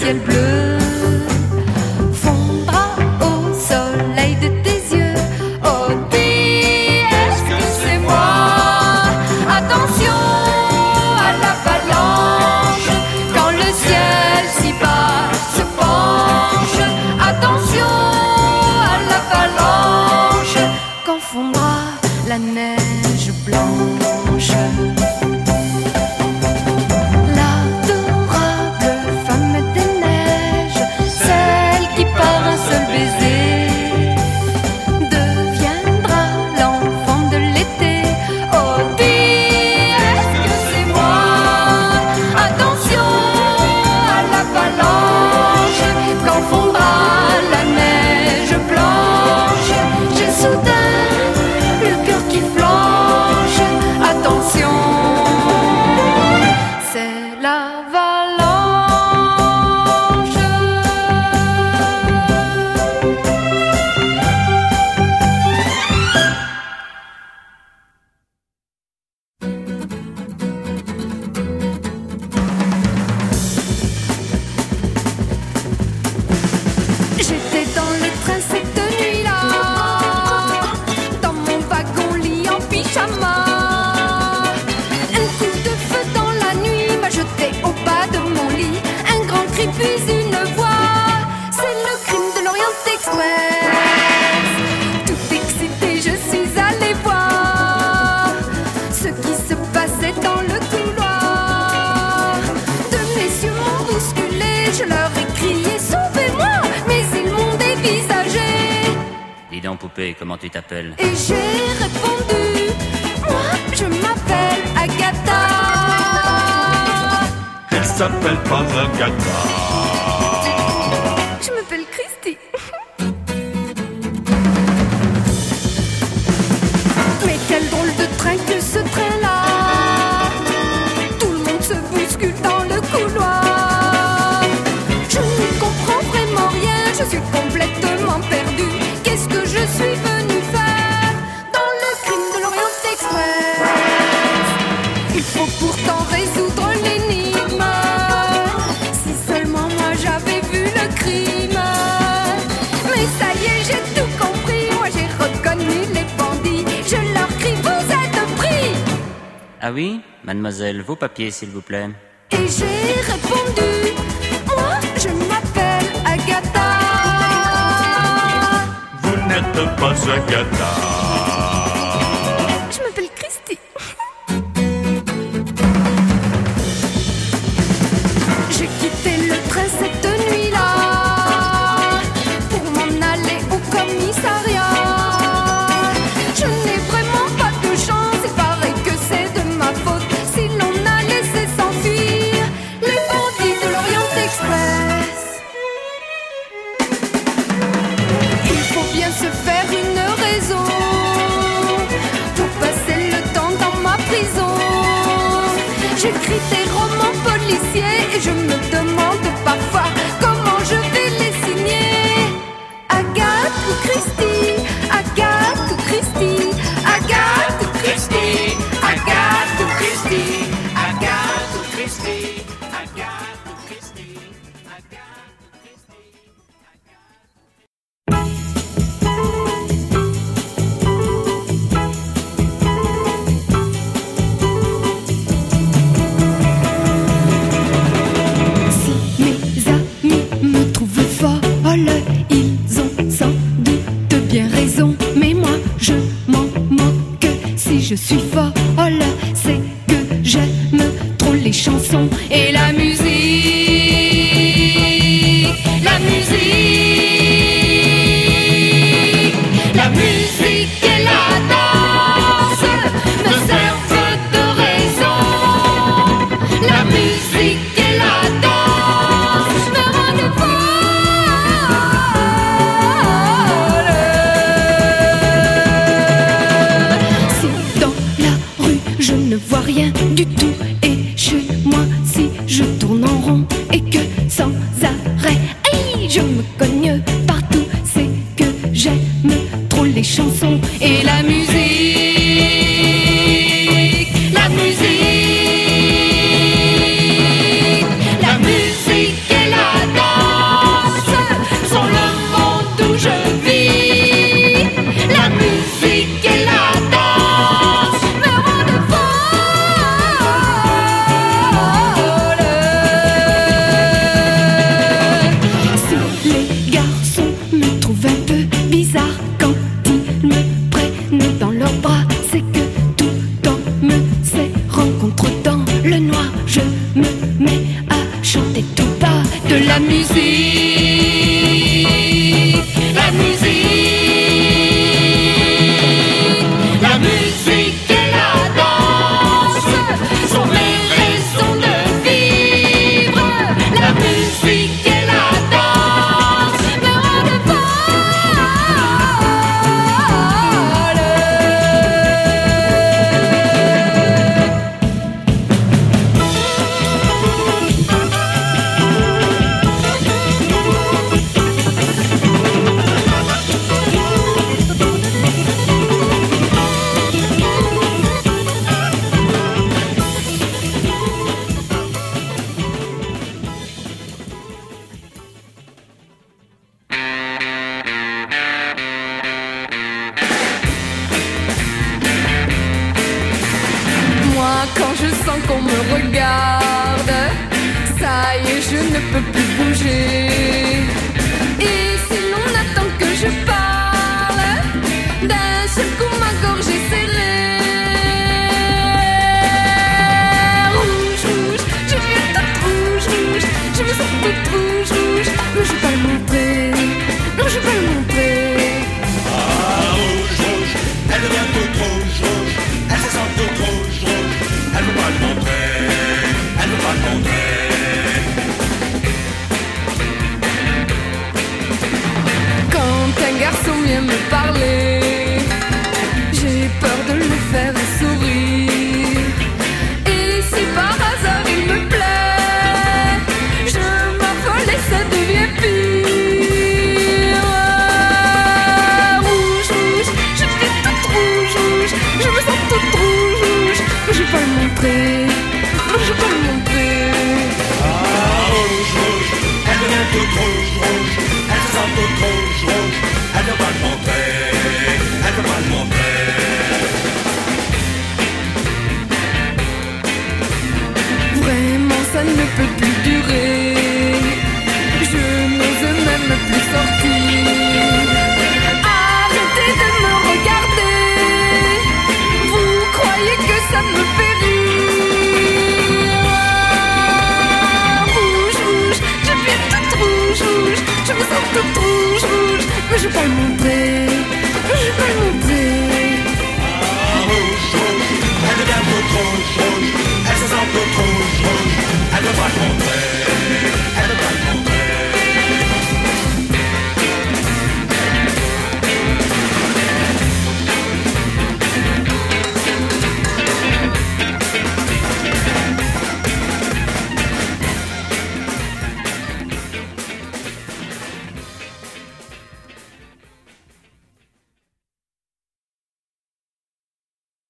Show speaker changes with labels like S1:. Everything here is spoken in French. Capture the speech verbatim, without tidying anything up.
S1: ciel bleu fondra au soleil de tes yeux. Oh, dis, est-ce que c'est moi? Attention à l'avalanche quand le ciel si bas se penche. Attention à l'avalanche quand fondra la neige blanche.
S2: Poupée, comment tu t'appelles?
S1: Et j'ai répondu, moi je m'appelle Agatha.
S3: Elle s'appelle pas Agatha.
S1: Je m'appelle Christy. Mais quel drôle de train que ce train-là. Tout le monde se bouscule dans le couloir. Je ne comprends vraiment rien, je suis complètement perdue. Qu'est-ce que je suis venue faire dans le crime de l'Orient Express? Il faut pourtant résoudre l'énigme. Si seulement moi j'avais vu le crime. Mais ça y est, j'ai tout compris. Moi j'ai reconnu les bandits. Je leur crie, vous êtes pris.
S2: Ah oui? Mademoiselle, vos papiers s'il vous plaît.
S1: Et j'ai répondu, moi je m'appelle Agatha.
S3: N'êtes pas Agatha.
S1: Je m'appelle Christy. J'ai quitté le train cette nuit-là pour m'en aller au commissariat. Je n'ai vraiment pas de chance, il paraît que c'est de ma faute si l'on a laissé s'enfuir les bandits de l'Orient Express. Il faut bien se faire une raison pour passer le temps dans ma prison. J'écris des romans policiers et je me demande parfois comment je vais les signer. Agathe ou Christy, Agathe ou Christy, Agathe ou Christy, Agathe ou Christy, Agathe ou Christy, Agathe ou Christy, Agathe ou Christy. Ils ont sans doute bien raison, mais moi je m'en moque. Si je suis folle, c'est que j'aime trop les chansons et la musique. met à chanter tout bas de la musique. La musique, la musique et la danse sont mes raisons de vivre. La musique et la danse me rendent quand je sens qu'on me regarde, ça y est, je ne peux plus bouger. Et si l'on attend que je parle, d'un seul coup ma gorge est serrée. Rouge, rouge, je viens toute rouge, rouge, je me sens toute rouge, rouge. Non, je vais pas le montrer, non, je vais pas le montrer.
S4: Ah, rouge, rouge, elle devient toute rouge, rouge, elle se sent toute rouge, rouge. Elle veut pas le montrer, elle veut pas le montrer.
S1: Quand un garçon vient me parler, j'ai peur de le faire sourire. Et si par hasard il me plaît, je m'affole et ça devient pire. Rouge, rouge, je fais toute rouge, rouge, je me sens toute rouge, rouge. Mais je vais pas le montrer, non, je vais pas le montrer.
S4: Ah, rouge, rouge, elle devient toute rouge, rouge, elle se sent toute rouge, rouge. Elle veut pas le montrer, elle veut pas le montrer.
S1: Vraiment ça ne peut plus durer, je n'ose même plus sortir. Arrêtez de me regarder, vous croyez que ça me fait rire. Rouge, rouge, je viens toute rouge, rouge, je me sens toute rouge, rouge. Mais je vais pas le montrer, je vais pas le montrer.
S4: Ah, rouge, rouge, elle devient toute rouge, rouge, elle se sent toute rouge, rouge. Elle veut pas le montrer,